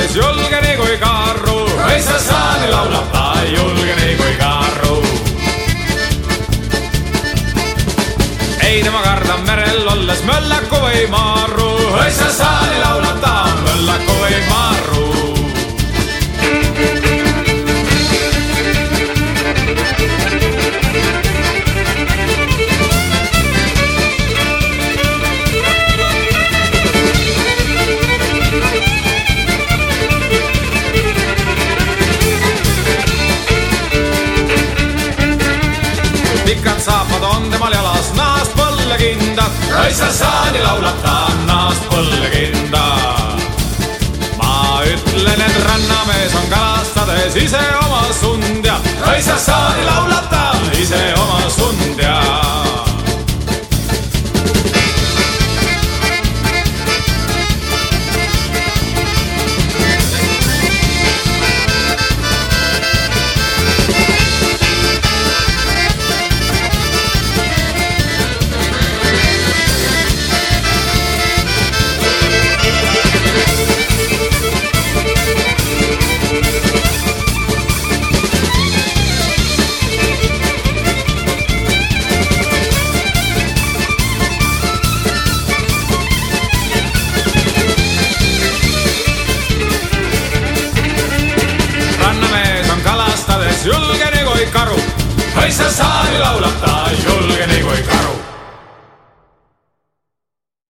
kalastades julge nii kui karru. Õissa saani laulab ta julge nii kui karru. Ei tema karda merel olles möllaku või marru. Õissa saani laulab ta möllaku või marru. Pikad saapad on temal jalas naast põllekindad. Õissa saani laulab ta naast põllekindad. Ma ütlen, et rannamees on kalastades ise oma sundja. Õissa saani laulab ta ise oma sundja. Julge nii kui karu. Õissa saani laulab ta julge nii kui